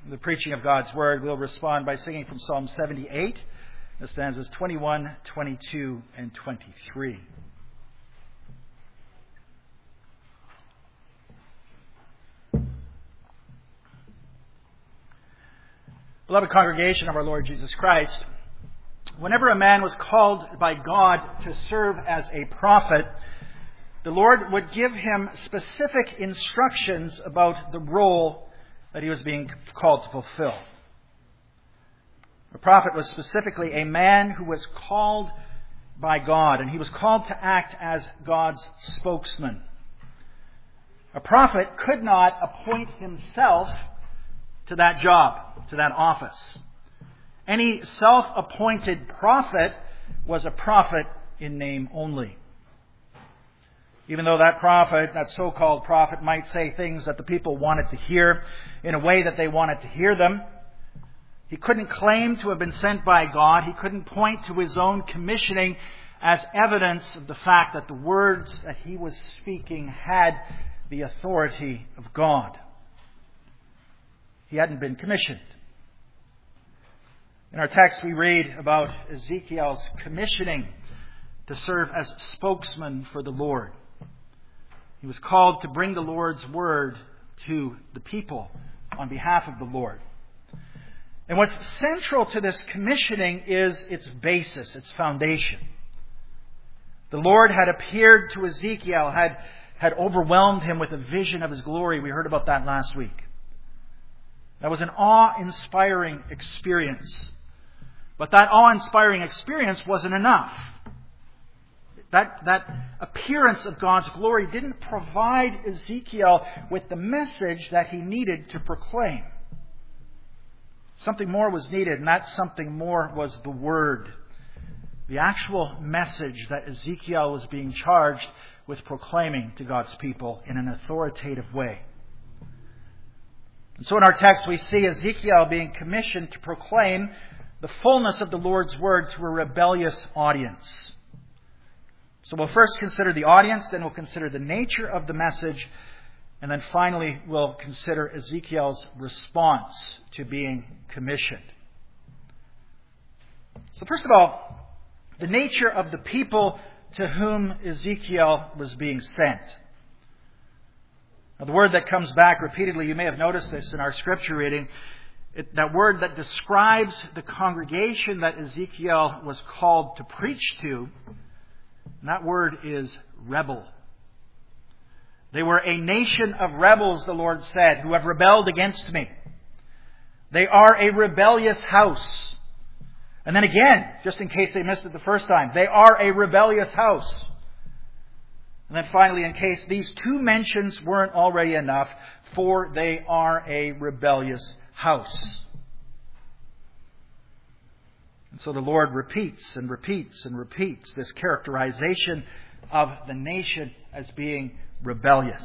the preaching of God's Word, we'll respond by singing from Psalm 78, the stanzas 21, 22, and 23. Beloved congregation of our Lord Jesus Christ, whenever a man was called by God to serve as a prophet, the Lord would give him specific instructions about the role that he was being called to fulfill. A prophet was specifically a man who was called by God, and he was called to act as God's spokesman. A prophet could not appoint himself to that job, to that office. Any self-appointed prophet was a prophet in name only. Even though that prophet, that so-called prophet, might say things that the people wanted to hear in a way that they wanted to hear them, he couldn't claim to have been sent by God. He couldn't point to his own commissioning as evidence of the fact that the words that he was speaking had the authority of God. He hadn't been commissioned. In our text we read about Ezekiel's commissioning to serve as spokesman for the Lord. He was called to bring the Lord's word to the people on behalf of the Lord. And what's central to this commissioning is its basis, its foundation. The Lord had appeared to Ezekiel, had overwhelmed him with a vision of his glory. We heard about that last week. That was an awe-inspiring experience. But that awe-inspiring experience wasn't enough. That appearance of God's glory didn't provide Ezekiel with the message that he needed to proclaim. Something more was needed, and that something more was the Word. The actual message that Ezekiel was being charged with proclaiming to God's people in an authoritative way. And so in our text we see Ezekiel being commissioned to proclaim the fullness of the Lord's Word to a rebellious audience. So we'll first consider the audience, then we'll consider the nature of the message, and then finally we'll consider Ezekiel's response to being commissioned. So first of all, the nature of the people to whom Ezekiel was being sent. Now, the word that comes back repeatedly, you may have noticed this in our scripture reading, that word that describes the congregation that Ezekiel was called to preach to, and that word is rebel. They were a nation of rebels, the Lord said, who have rebelled against me. They are a rebellious house. And then again, just in case they missed it the first time, they are a rebellious house. And then finally, in case these two mentions weren't already enough, for they are a rebellious house. And so the Lord repeats and repeats and repeats this characterization of the nation as being rebellious.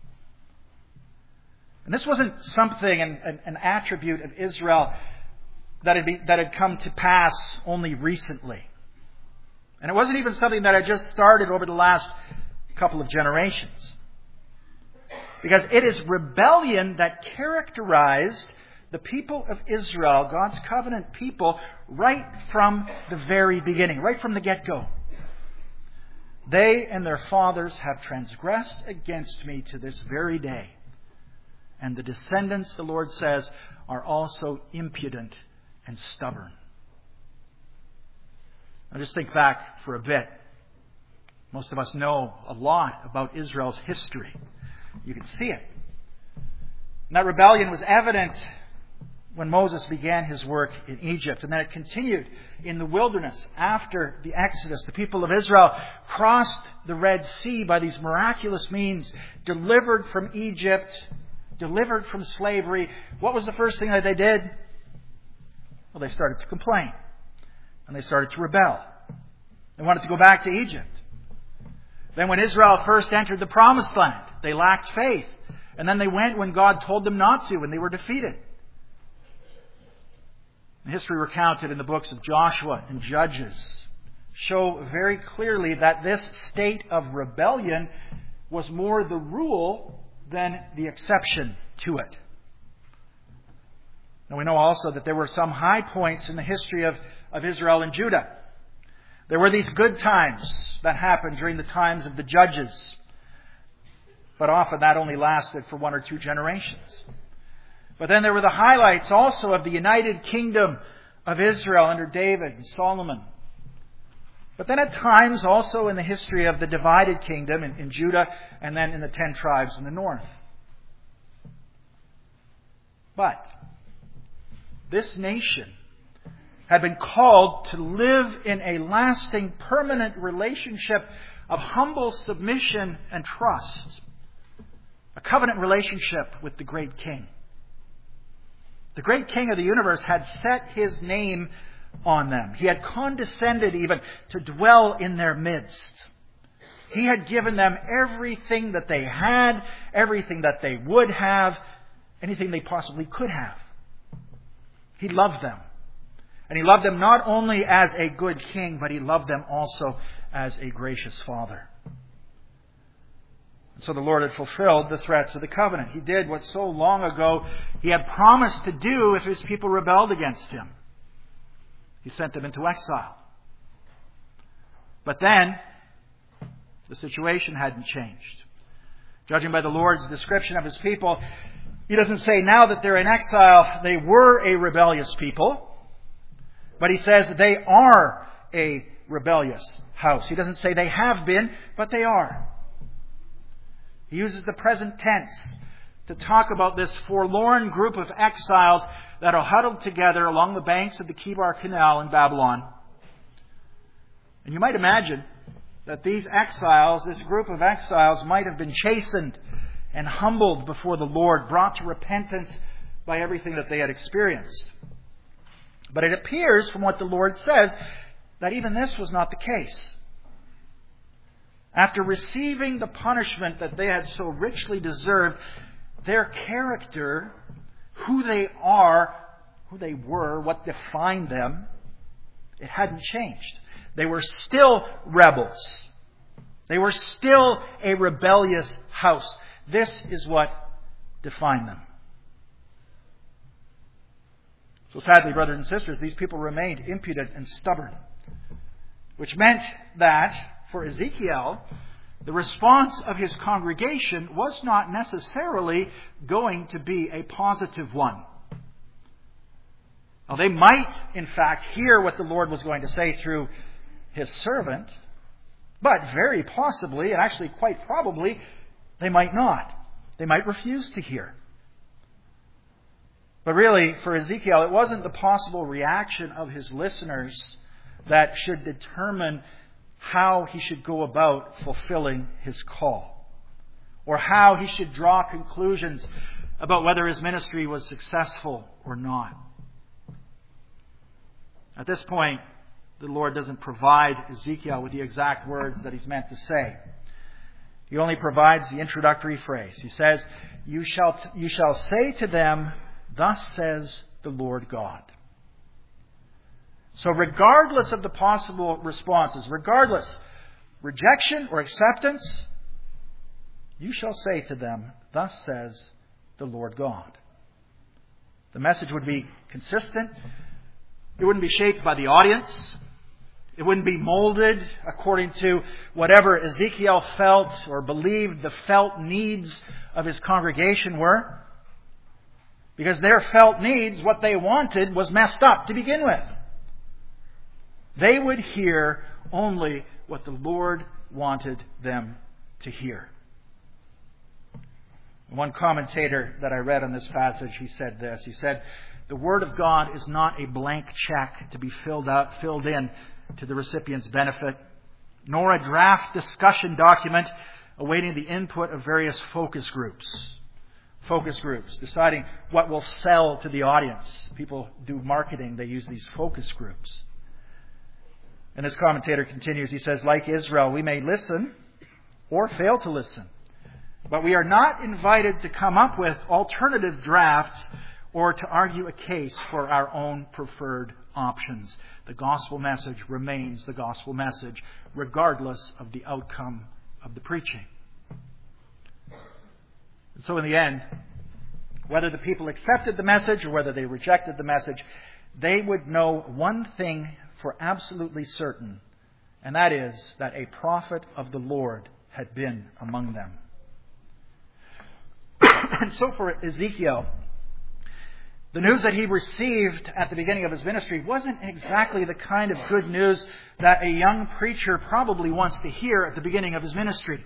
And this wasn't something, an attribute of Israel that had come to pass only recently. And it wasn't even something that had just started over the last couple of generations. Because it is rebellion that characterized the people of Israel, God's covenant people, right from the very beginning, right from the get-go. They and their fathers have transgressed against me to this very day. And the descendants, the Lord says, are also impudent and stubborn. Now just think back for a bit. Most of us know a lot about Israel's history. You can see it. And that rebellion was evident when Moses began his work in Egypt. And then it continued in the wilderness after the Exodus. The people of Israel crossed the Red Sea by these miraculous means, delivered from Egypt, delivered from slavery. What was the first thing that they did? Well, they started to complain. And they started to rebel. They wanted to go back to Egypt. Then when Israel first entered the Promised Land, they lacked faith. And then they went when God told them not to, and they were defeated. The history recounted in the books of Joshua and Judges show very clearly that this state of rebellion was more the rule than the exception to it. And we know also that there were some high points in the history of Israel and Judah. There were these good times that happened during the times of the judges. But often that only lasted for 1 or 2 generations. But then there were the highlights also of the united kingdom of Israel under David and Solomon. But then at times also in the history of the divided kingdom in Judah and then in the 10 tribes in the north. But this nation had been called to live in a lasting, permanent relationship of humble submission and trust. A covenant relationship with the great King. The great King of the universe had set His name on them. He had condescended even to dwell in their midst. He had given them everything that they had, everything that they would have, anything they possibly could have. He loved them. And He loved them not only as a good king, but He loved them also as a gracious Father. And so the Lord had fulfilled the threats of the covenant. He did what so long ago He had promised to do if His people rebelled against Him. He sent them into exile. But then, the situation hadn't changed. Judging by the Lord's description of His people, He doesn't say now that they're in exile, they were a rebellious people. But He says they are a rebellious house. He doesn't say they have been, but they are. He uses the present tense to talk about this forlorn group of exiles that are huddled together along the banks of the Kibar Canal in Babylon. And you might imagine that these exiles, this group of exiles, might have been chastened and humbled before the Lord, brought to repentance by everything that they had experienced. But it appears from what the Lord says that even this was not the case. After receiving the punishment that they had so richly deserved, their character, who they are, who they were, what defined them, it hadn't changed. They were still rebels. They were still a rebellious house. This is what defined them. So sadly, brothers and sisters, these people remained impudent and stubborn. Which meant that, for Ezekiel, the response of his congregation was not necessarily going to be a positive one. Now, they might, in fact, hear what the Lord was going to say through His servant, but very possibly, and actually quite probably, they might not. They might refuse to hear. But really, for Ezekiel, it wasn't the possible reaction of his listeners that should determine how he should go about fulfilling his call, or how he should draw conclusions about whether his ministry was successful or not. At this point, the Lord doesn't provide Ezekiel with the exact words that He's meant to say. He only provides the introductory phrase. He says, You shall say to them, Thus says the Lord God. So regardless of the possible responses, regardless, rejection or acceptance, you shall say to them, Thus says the Lord God. The message would be consistent. It wouldn't be shaped by the audience. It wouldn't be molded according to whatever Ezekiel felt or believed the felt needs of his congregation were. Because their felt needs, what they wanted, was messed up to begin with. They would hear only what the Lord wanted them to hear. One commentator that I read on this passage, he said this. He said, the Word of God is not a blank check to be filled in to the recipient's benefit, nor a draft discussion document awaiting the input of various focus groups. Focus groups, deciding what will sell to the audience. People do marketing, they use these focus groups. And this commentator continues, he says, like Israel, we may listen or fail to listen, but we are not invited to come up with alternative drafts or to argue a case for our own preferred options. The gospel message remains the gospel message, regardless of the outcome of the preaching. And so in the end, Whether the people accepted the message or whether they rejected the message, they would know one thing for absolutely certain, and that is that a prophet of the Lord had been among them. And so for Ezekiel, the news that he received at the beginning of his ministry wasn't exactly the kind of good news that a young preacher probably wants to hear at the beginning of his ministry.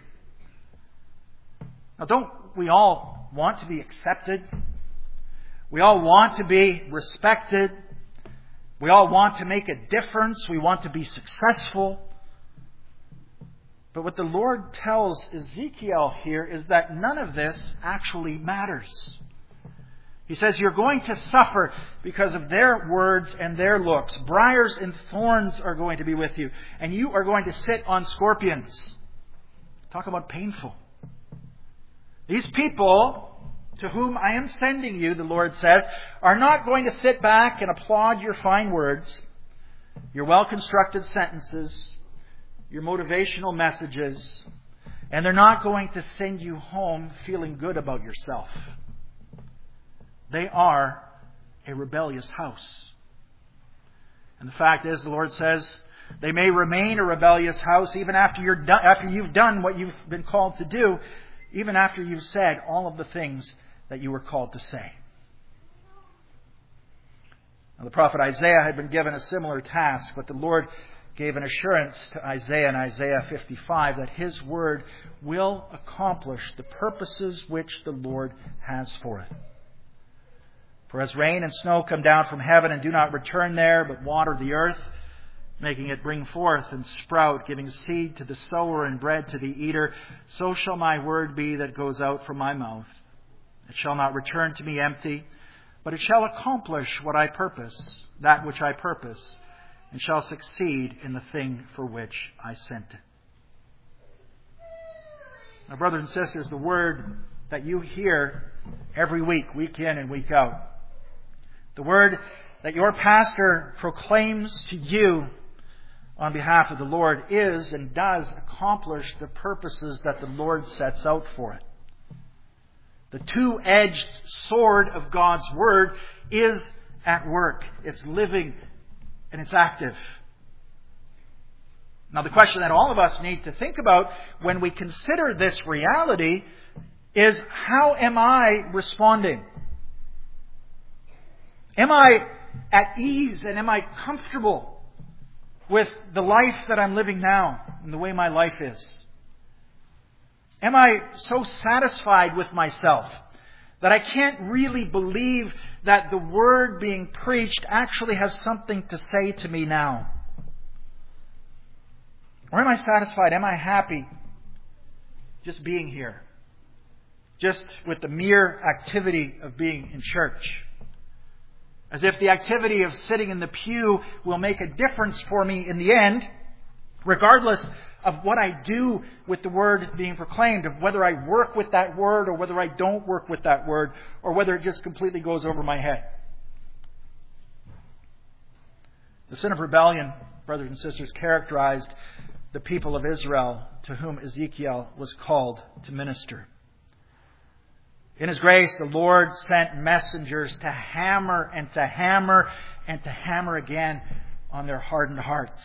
Now, don't we all want to be accepted? We all want to be respected. We all want to make a difference. We want to be successful. But what the Lord tells Ezekiel here is that none of this actually matters. He says, you're going to suffer because of their words and their looks. Briars and thorns are going to be with you, and you are going to sit on scorpions. Talk about painful. These people to whom I am sending you, the Lord says, are not going to sit back and applaud your fine words, your well-constructed sentences, your motivational messages, and they're not going to send you home feeling good about yourself. They are a rebellious house. And the fact is, the Lord says, they may remain a rebellious house even after you've done what you've been called to do, even after you've said all of the things that you were called to say. Now, the prophet Isaiah had been given a similar task, but the Lord gave an assurance to Isaiah in Isaiah 55 that his word will accomplish the purposes which the Lord has for it. For as rain and snow come down from heaven and do not return there, but water the earth, making it bring forth and sprout, giving seed to the sower and bread to the eater, so shall my word be that goes out from my mouth. It shall not return to me empty, but it shall accomplish what I purpose, that which I purpose, and shall succeed in the thing for which I sent it. Now, brothers and sisters, the word that you hear every week, week in and week out, the word that your pastor proclaims to you on behalf of the Lord is and does accomplish the purposes that the Lord sets out for it. The two-edged sword of God's word is at work. It's living and it's active. Now, the question that all of us need to think about when we consider this reality is, how am I responding? Am I at ease and am I comfortable with the life that I'm living now and the way my life is? Am I so satisfied with myself that I can't really believe that the word being preached actually has something to say to me now? Or am I satisfied? Am I happy just being here? Just with the mere activity of being in church? As if the activity of sitting in the pew will make a difference for me in the end, regardless of what I do with the word being proclaimed, of whether I work with that word or whether I don't work with that word, or whether it just completely goes over my head. The sin of rebellion, brothers and sisters, characterized the people of Israel to whom Ezekiel was called to minister. In His grace, the Lord sent messengers to hammer and to hammer and to hammer again on their hardened hearts.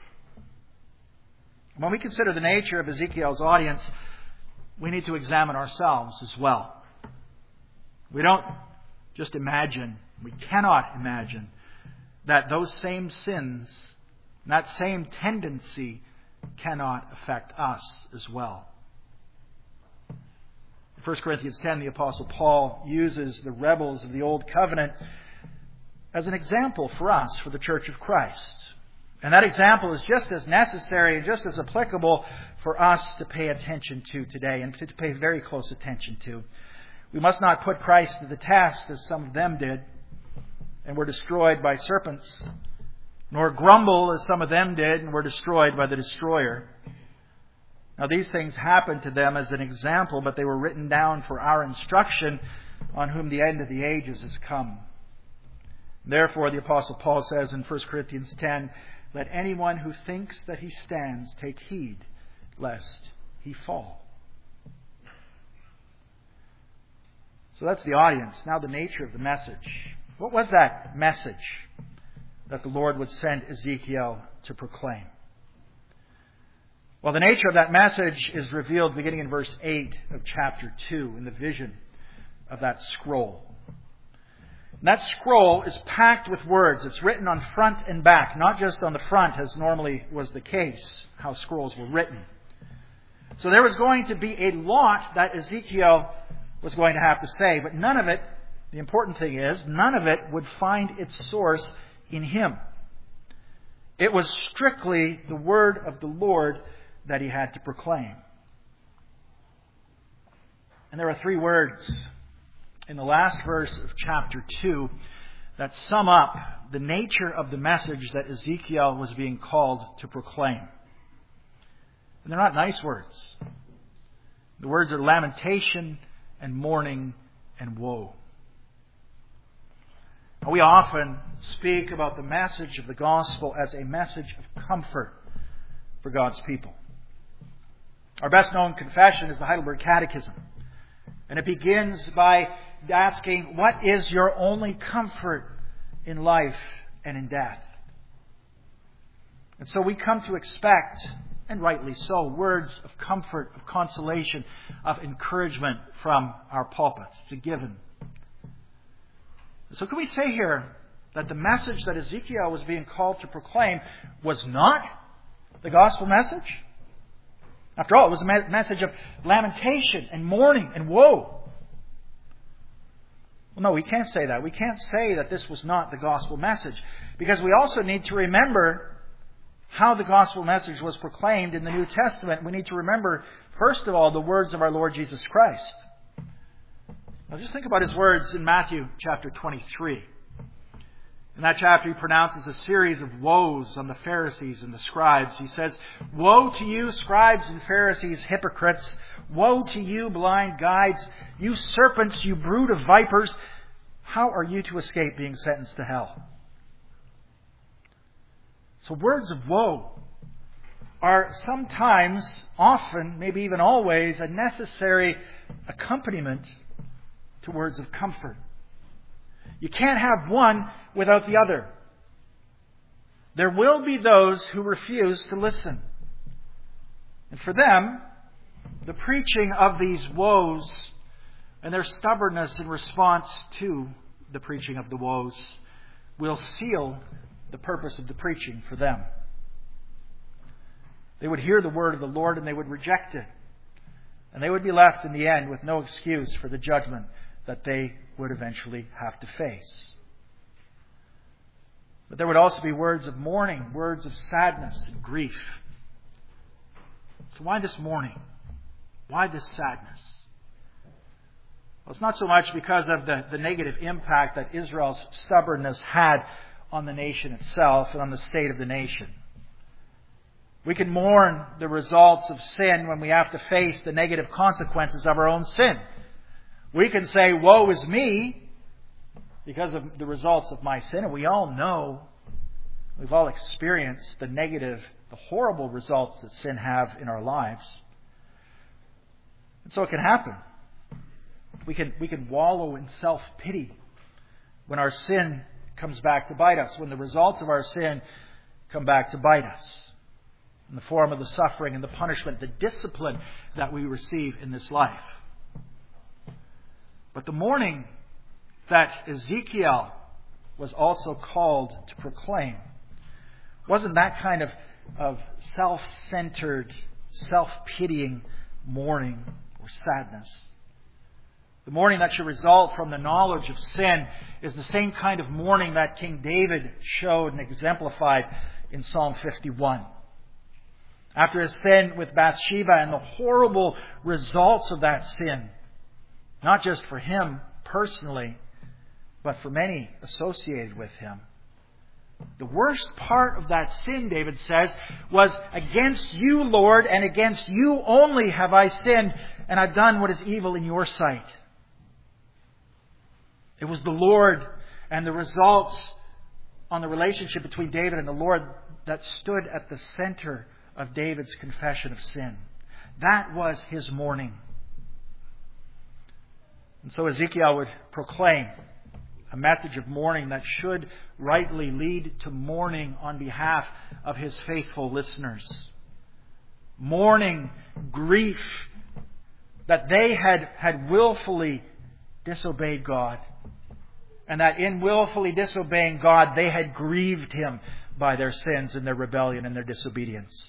When we consider the nature of Ezekiel's audience, we need to examine ourselves as well. We don't just imagine, we cannot imagine that those same sins, that same tendency cannot affect us as well. In 1 Corinthians 10, the Apostle Paul uses the rebels of the Old Covenant as an example for us, for the Church of Christ. And that example is just as necessary and just as applicable for us to pay attention to today, and to pay very close attention to. We must not put Christ to the test as some of them did and were destroyed by serpents, nor grumble as some of them did and were destroyed by the destroyer. Now, these things happened to them as an example, but they were written down for our instruction, on whom the end of the ages has come. Therefore, the Apostle Paul says in 1 Corinthians 10, let anyone who thinks that he stands take heed lest he fall. So that's the audience. Now the nature of the message. What was that message that the Lord would send Ezekiel to proclaim? Well, the nature of that message is revealed beginning in verse 8 of chapter 2 in the vision of that scroll. And that scroll is packed with words. It's written on front and back, not just on the front as normally was the case, how scrolls were written. So there was going to be a lot that Ezekiel was going to have to say, but none of it, the important thing is, none of it would find its source in him. It was strictly the word of the Lord that he had to proclaim. And there are 3 words in the last verse of chapter 2 that sum up the nature of the message that Ezekiel was being called to proclaim. And they're not nice words. The words are lamentation and mourning and woe. We often speak about the message of the gospel as a message of comfort for God's people. Our best known confession is the Heidelberg Catechism. And it begins by asking, what is your only comfort in life and in death? And so we come to expect, and rightly so, words of comfort, of consolation, of encouragement from our pulpits. It's a given. So can we say here that the message that Ezekiel was being called to proclaim was not the gospel message? After all, it was a message of lamentation and mourning and woe. Well, no, we can't say that. We can't say that this was not the gospel message, because we also need to remember how the gospel message was proclaimed in the New Testament. We need to remember, first of all, the words of our Lord Jesus Christ. Now just think about his words in Matthew chapter 23. In that chapter, he pronounces a series of woes on the Pharisees and the scribes. He says, "Woe to you, scribes and Pharisees, hypocrites! Woe to you, blind guides! You serpents, you brood of vipers! How are you to escape being sentenced to hell?" So words of woe are sometimes, often, maybe even always, a necessary accompaniment to words of comfort. You can't have one without the other. There will be those who refuse to listen. And for them, the preaching of these woes and their stubbornness in response to the preaching of the woes will seal the purpose of the preaching for them. They would hear the word of the Lord and they would reject it. And they would be left in the end with no excuse for the judgment that they would eventually have to face. But there would also be words of mourning, words of sadness and grief. So why this mourning? Why this sadness? Well, it's not so much because of the negative impact that Israel's stubbornness had on the nation itself and on the state of the nation. We can mourn the results of sin when we have to face the negative consequences of our own sin. We can say, "Woe is me," because of the results of my sin. And we all know, we've all experienced the negative, the horrible results that sin have in our lives. And so it can happen. We can wallow in self-pity when our sin comes back to bite us, when the results of our sin come back to bite us in the form of the suffering and the punishment, the discipline that we receive in this life. But the mourning that Ezekiel was also called to proclaim wasn't that kind of self-centered, self-pitying mourning or sadness. The mourning that should result from the knowledge of sin is the same kind of mourning that King David showed and exemplified in Psalm 51. After his sin with Bathsheba and the horrible results of that sin, not just for him personally, but for many associated with him. The worst part of that sin, David says, was, "Against you, Lord, and against you only have I sinned, and I've done what is evil in your sight." It was the Lord and the results on the relationship between David and the Lord that stood at the center of David's confession of sin. That was his mourning. And so Ezekiel would proclaim a message of mourning that should rightly lead to mourning on behalf of his faithful listeners. Mourning, grief, that they had willfully disobeyed God. And that in willfully disobeying God, they had grieved Him by their sins and their rebellion and their disobedience.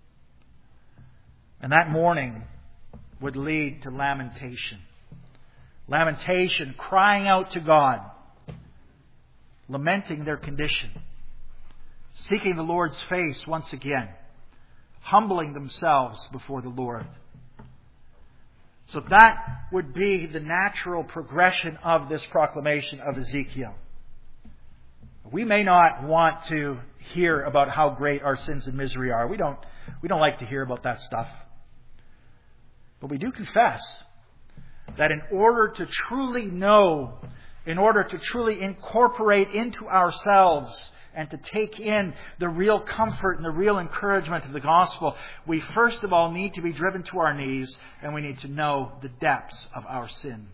And that mourning would lead to lamentation. Lamentation, crying out to God, lamenting their condition, seeking the Lord's face once again, humbling themselves before the Lord. So that would be the natural progression of this proclamation of Ezekiel. We may not want to hear about how great our sins and misery are. We don't like to hear about that stuff. But we do confess that in order to truly know, in order to truly incorporate into ourselves and to take in the real comfort and the real encouragement of the gospel, we first of all need to be driven to our knees, and we need to know the depths of our sin.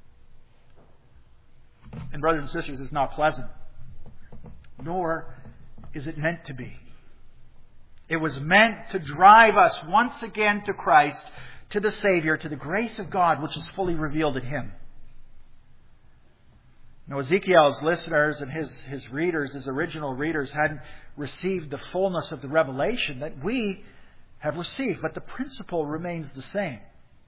And brothers and sisters, it's not pleasant, nor is it meant to be. It was meant to drive us once again to Christ, to the Savior, to the grace of God which is fully revealed in Him. Now, Ezekiel's listeners and his readers, his original readers, hadn't received the fullness of the revelation that we have received, but the principle remains the same.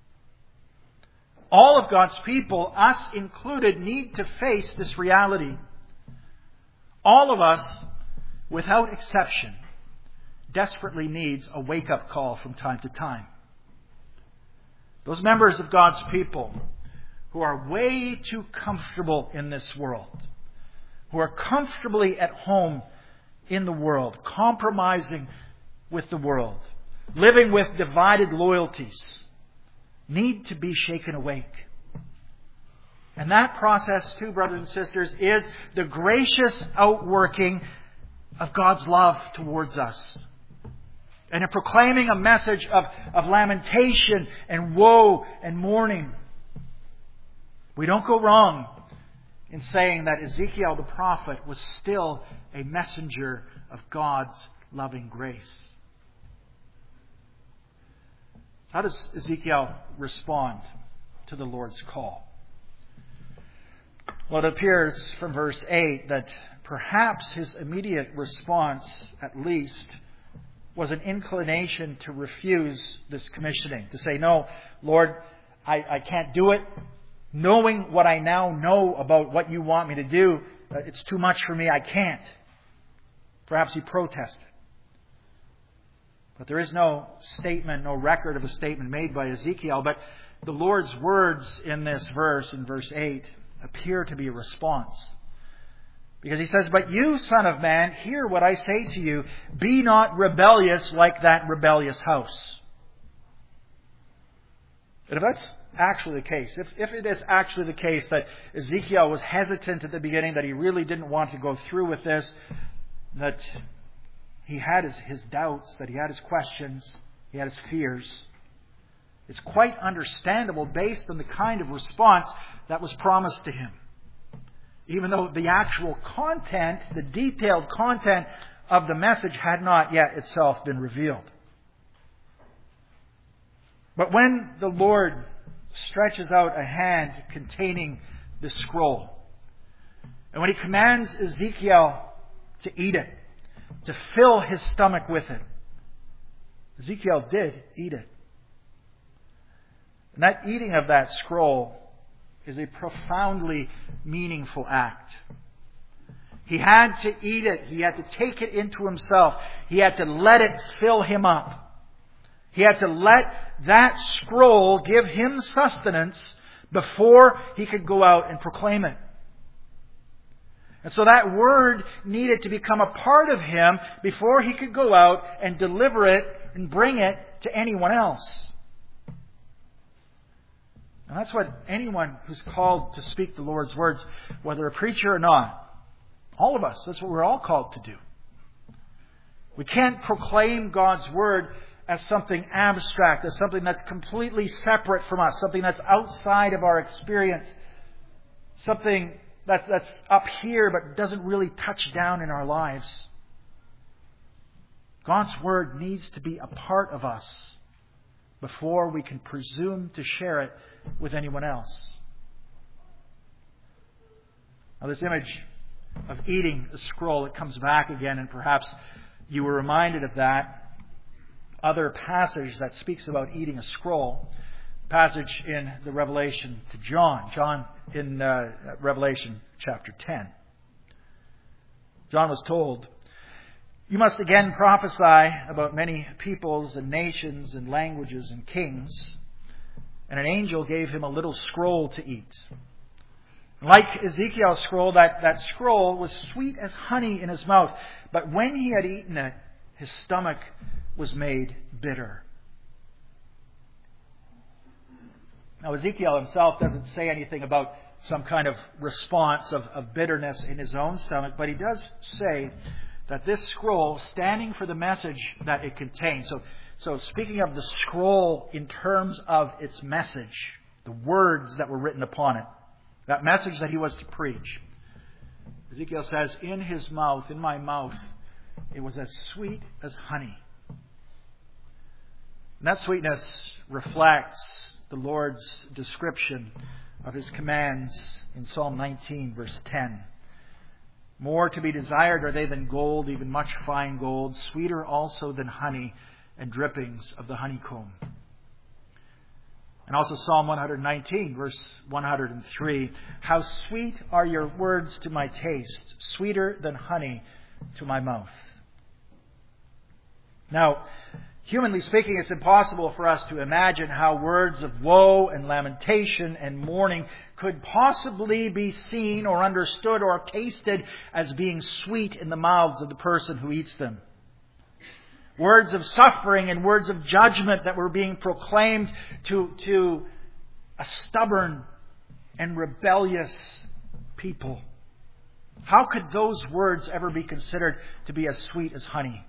All of God's people, us included, need to face this reality. All of us, without exception, desperately needs a wake-up call from time to time. Those members of God's people who are way too comfortable in this world, who are comfortably at home in the world, compromising with the world, living with divided loyalties, need to be shaken awake. And that process, too, brothers and sisters, is the gracious outworking of God's love towards us. And in proclaiming a message of lamentation and woe and mourning, we don't go wrong in saying that Ezekiel the prophet was still a messenger of God's loving grace. How does Ezekiel respond to the Lord's call? Well, it appears from verse 8 that perhaps his immediate response, at least, was an inclination to refuse this commissioning. To say, no, Lord, I can't do it. Knowing what I now know about what you want me to do, it's too much for me. I can't. Perhaps he protested. But there is no statement, no record of a statement made by Ezekiel. But the Lord's words in this verse, in verse 8, appear to be a response. Because he says, but you, son of man, hear what I say to you. Be not rebellious like that rebellious house. And if that's actually the case, if it is actually the case that Ezekiel was hesitant at the beginning, that he really didn't want to go through with this, that he had his doubts, that he had his questions, he had his fears, it's quite understandable based on the kind of response that was promised to him. Even though the actual content, the detailed content of the message had not yet itself been revealed. But when the Lord stretches out a hand containing the scroll, and when He commands Ezekiel to eat it, to fill his stomach with it, Ezekiel did eat it. And that eating of that scroll is a profoundly meaningful act. He had to eat it. He had to take it into himself. He had to let it fill him up. He had to let that scroll give him sustenance before he could go out and proclaim it. And so that word needed to become a part of him before he could go out and deliver it and bring it to anyone else. And that's what anyone who's called to speak the Lord's words, whether a preacher or not, all of us, that's what we're all called to do. We can't proclaim God's word as something abstract, as something that's completely separate from us, something that's outside of our experience something that's up here but doesn't really touch down in our lives. God's Word needs to be a part of us before we can presume to share it with anyone else. Now, this image of eating a scroll, it comes back again, and perhaps you were reminded of that other passage that speaks about eating a scroll. Passage in the Revelation to John in Revelation chapter 10. John was told, "You must again prophesy about many peoples and nations and languages and kings." And an angel gave him a little scroll to eat. Like Ezekiel's scroll, that scroll was sweet as honey in his mouth. But when he had eaten it, his stomach was made bitter. Now, Ezekiel himself doesn't say anything about some kind of response of bitterness in his own stomach, but he does say that this scroll, standing for the message that it contains. So speaking of the scroll in terms of its message, the words that were written upon it, that message that he was to preach, Ezekiel says, in his mouth, in my mouth, it was as sweet as honey. And that sweetness reflects the Lord's description of His commands in Psalm 19, verse 10. More to be desired are they than gold, even much fine gold, sweeter also than honey and drippings of the honeycomb. And also Psalm 119, verse 103. How sweet are your words to my taste, sweeter than honey to my mouth. Now, humanly speaking, it's impossible for us to imagine how words of woe and lamentation and mourning could possibly be seen or understood or tasted as being sweet in the mouths of the person who eats them. Words of suffering and words of judgment that were being proclaimed to a stubborn and rebellious people. How could those words ever be considered to be as sweet as honey?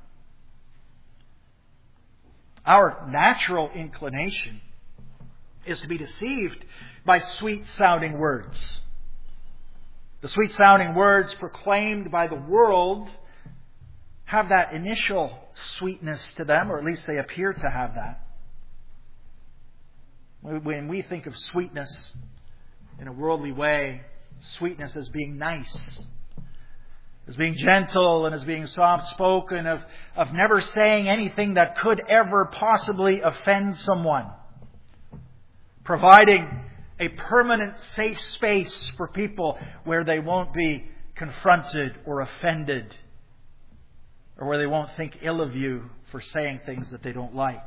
Our natural inclination is to be deceived by sweet-sounding words. The sweet-sounding words proclaimed by the world have that initial sweetness to them, or at least they appear to have that. When we think of sweetness in a worldly way, sweetness as being nice, as being gentle, and as being soft-spoken, of never saying anything that could ever possibly offend someone, providing a permanent safe space for people where they won't be confronted or offended, or where they won't think ill of you for saying things that they don't like.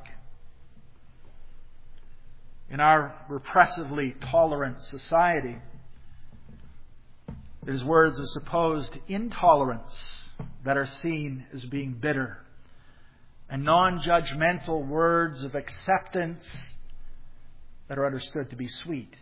In our repressively tolerant society, there's words of supposed intolerance that are seen as being bitter, and non-judgmental words of acceptance that are understood to be sweet.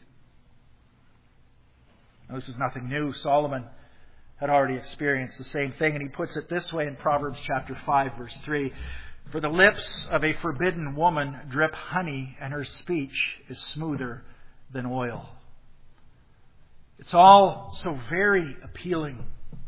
Now, this is nothing new. Solomon had already experienced the same thing, and he puts it this way in Proverbs chapter 5, verse 3. For the lips of a forbidden woman drip honey, and her speech is smoother than oil. It's all so very appealing.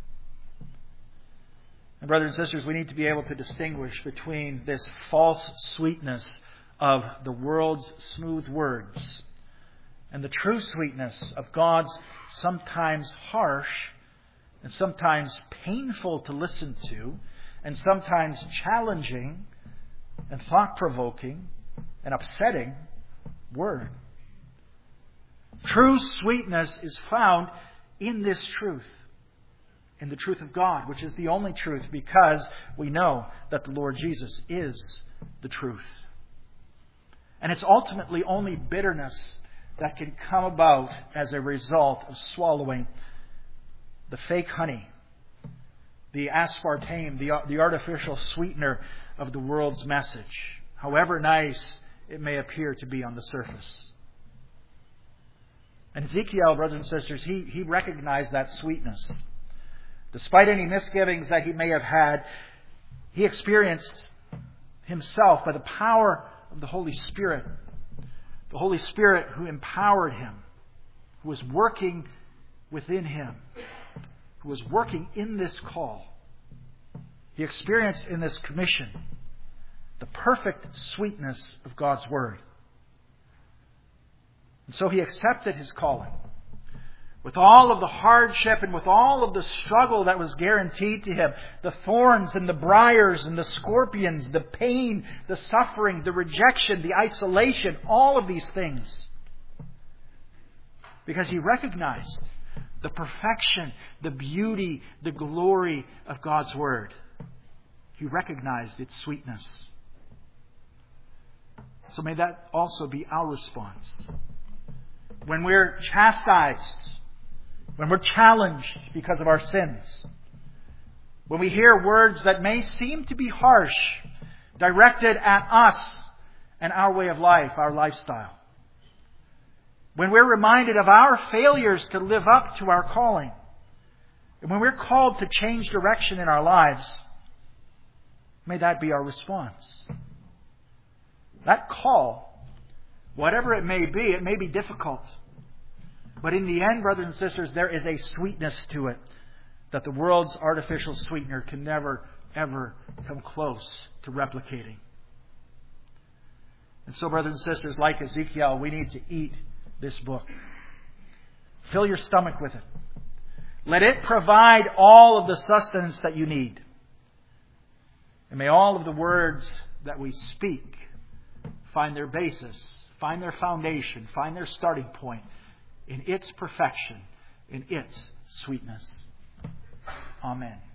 And brothers and sisters, we need to be able to distinguish between this false sweetness of the world's smooth words and the true sweetness of God's sometimes harsh and sometimes painful to listen to and sometimes challenging and thought-provoking and upsetting word. True sweetness is found in this truth, in the truth of God, which is the only truth, because we know that the Lord Jesus is the truth. And it's ultimately only bitterness that can come about as a result of swallowing the fake honey, the aspartame, the artificial sweetener of the world's message, however nice it may appear to be on the surface. And Ezekiel, brothers and sisters, he recognized that sweetness. Despite any misgivings that he may have had, he experienced himself by the power of the Holy Spirit who empowered him, who was working within him, who was working in this call. He experienced in this commission the perfect sweetness of God's Word. And so he accepted his calling. With all of the hardship and with all of the struggle that was guaranteed to him, the thorns and the briars and the scorpions, the pain, the suffering, the rejection, the isolation, all of these things. Because he recognized the perfection, the beauty, the glory of God's Word. He recognized its sweetness. So may that also be our response. When we're chastised, when we're challenged because of our sins, when we hear words that may seem to be harsh, directed at us and our way of life, our lifestyle, when we're reminded of our failures to live up to our calling, and when we're called to change direction in our lives, may that be our response. That call, whatever it may be difficult. But in the end, brothers and sisters, there is a sweetness to it that the world's artificial sweetener can never, ever come close to replicating. And so, brothers and sisters, like Ezekiel, we need to eat this book. Fill your stomach with it. Let it provide all of the sustenance that you need. And may all of the words that we speak find their basis, find their foundation, find their starting point in its perfection, in its sweetness. Amen.